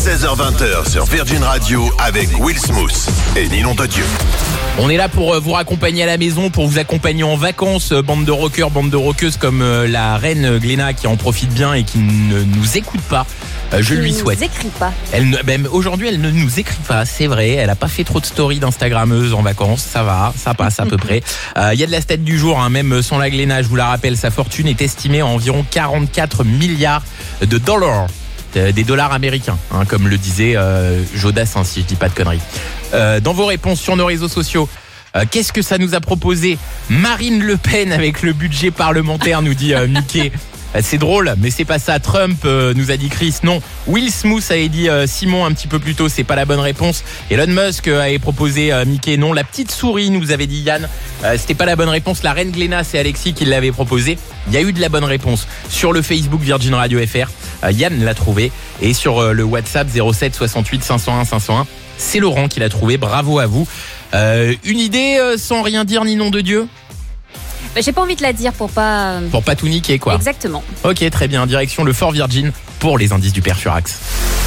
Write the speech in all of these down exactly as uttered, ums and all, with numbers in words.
seize heures vingt sur Virgin Radio avec Will Smooth et Ninon de Dieu. On est là pour vous raccompagner à la maison, pour vous accompagner en vacances, bande de rockers, bande de rockeuses comme la reine Gléna qui en profite bien et qui ne nous écoute pas. Je lui souhaite. Elle ne nous écrit pas. Elle ne, ben, aujourd'hui, elle ne nous écrit pas, c'est vrai. Elle a pas fait trop de stories d'instagrammeuses en vacances. Ça va, ça passe à peu près. Il euh, y a de la stat du jour, hein, même sans la Gléna, je vous la rappelle, sa fortune est estimée à environ quarante-quatre milliards de dollars. Euh, des dollars américains, hein, comme le disait euh, Jodassin, si je dis pas de conneries. Euh, dans vos réponses sur nos réseaux sociaux, euh, qu'est-ce que ça nous a proposé Marine Le Pen avec le budget parlementaire, nous dit euh, Mickey. C'est drôle, mais c'est pas ça. Trump, euh, nous a dit Chris, non. Will Smooth avait dit euh, Simon un petit peu plus tôt, c'est pas la bonne réponse. Elon Musk euh, avait proposé euh, Mickey, non. La petite souris, nous avait dit Yann, euh, c'était pas la bonne réponse. La reine Gléna, c'est Alexis qui l'avait proposé. Il y a eu de la bonne réponse sur le Facebook Virgin Radio F R. Euh, Yann l'a trouvé. Et sur euh, le WhatsApp zéro sept soixante-huit cinq cent un cinq cent un, c'est Laurent qui l'a trouvé. Bravo à vous. Euh, une idée euh, sans rien dire ni nom de Dieu? Bah, j'ai pas envie de la dire pour pas... Pour pas tout niquer, quoi. Exactement. Ok, très bien. Direction le Fort Virgin pour les indices du Père Furax.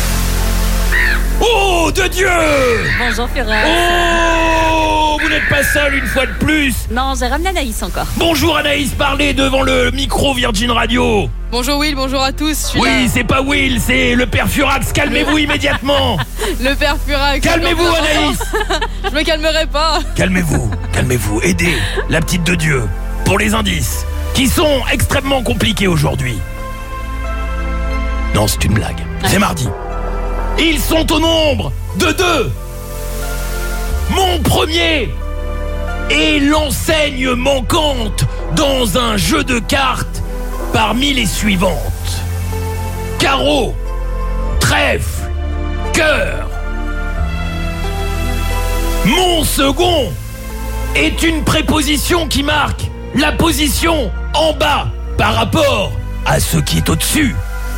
Oh, de Dieu! Bonjour Furax. Oh, vous n'êtes pas seul une fois de plus. Non, j'ai ramené Anaïs encore. Bonjour Anaïs, parlez devant le micro Virgin Radio. Bonjour Will, bonjour à tous. Oui, là. c'est pas Will, c'est le Père Furax. Calmez-vous immédiatement. Le Père Furax. Calmez-vous Anaïs. Je me calmerai pas. Calmez-vous, calmez-vous. Aidez la petite de Dieu pour les indices qui sont extrêmement compliqués aujourd'hui. Non, c'est une blague. C'est mardi. Ils sont au nombre de deux. Mon premier est l'enseigne manquante dans un jeu de cartes parmi les suivantes. Carreau, trèfle, cœur. Mon second est une préposition qui marque la position en bas par rapport à ce qui est au-dessus.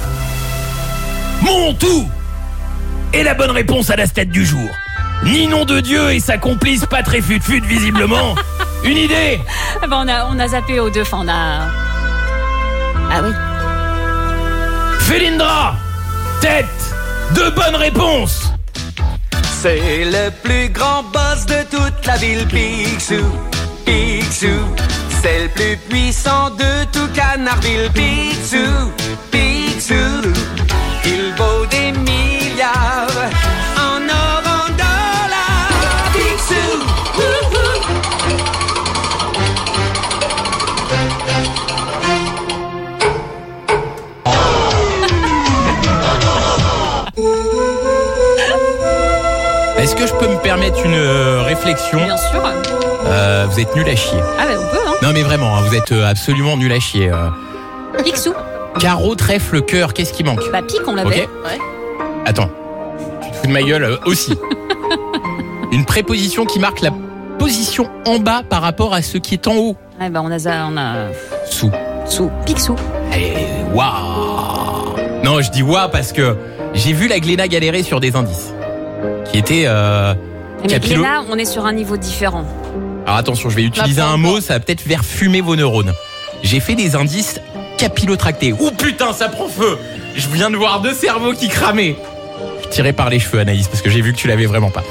Mon tout est la bonne réponse à la stat du jour. Ninon de Dieu et sa complice pas très fut-fut visiblement. Une idée? Ah bah on, a, on a zappé aux deux, enfin on a... Ah oui. Félindra, tête, deux bonnes réponses. C'est le plus grand boss de toute la ville, Picsou, Picsou. C'est le plus puissant de tout Canardville, Picsou, Picsou. Il vaut des milliards en or, en dollars, Picsou. Est-ce que je peux me permettre une euh, réflexion? Bien sûr. Euh, vous êtes nul à chier. Ah bah on peut, hein. Non mais vraiment, hein, vous êtes euh, absolument nul à chier. Euh. Picsou. Carreau, trèfle, cœur, qu'est-ce qui manque? Bah pique, on l'avait. Ok. Attends, tu te fous de ma gueule euh, aussi. Une préposition qui marque la position en bas par rapport à ce qui est en haut. Ah bah on a... za- On a... Sous. Sous. Picsou. Eh, waouh. Non, je dis waouh parce que j'ai vu la Gléna galérer sur des indices qui étaient euh, Mais capillo- Gléna, on est sur un niveau différent. Alors attention, je vais utiliser La un prends mot, pas. ça va peut-être faire fumer vos neurones. J'ai fait des indices capillotractés. Oh putain, ça prend feu. Je viens de voir deux cerveaux qui cramaient. Je tirais par les cheveux, Anaïs, parce que j'ai vu que tu l'avais vraiment pas.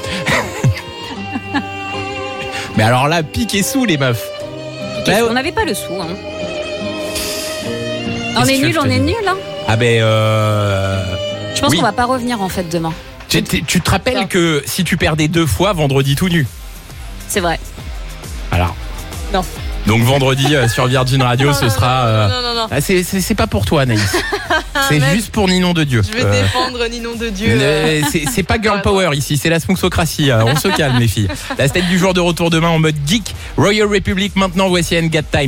Mais alors là, pique et sous, les meufs. Pique et Bah, sous. On n'avait pas le sou, hein. On Qu'est-ce est que tu veux nul, que je on te est dise nul, hein. Ah ben, euh... Je pense oui. qu'on va pas revenir en fait demain. Tu, tu- tu te rappelles Non. que si tu perdais deux fois, vendredi tout nu. C'est vrai. Alors. Non. Donc vendredi euh, sur Virgin Radio, Non, ce non, sera... non, euh, non, non, non. ah, c'est, c'est, c'est pas pour toi, Anaïs. C'est Mec, juste pour Ninon de Dieu. Je vais Euh, défendre Ninon de Dieu. euh. Euh, c'est, c'est pas girl Ouais, power ici, c'est la smooxocratie. On se calme les filles. La stat du jour de retour demain en mode geek. Royal Republic maintenant, voici N Got Time.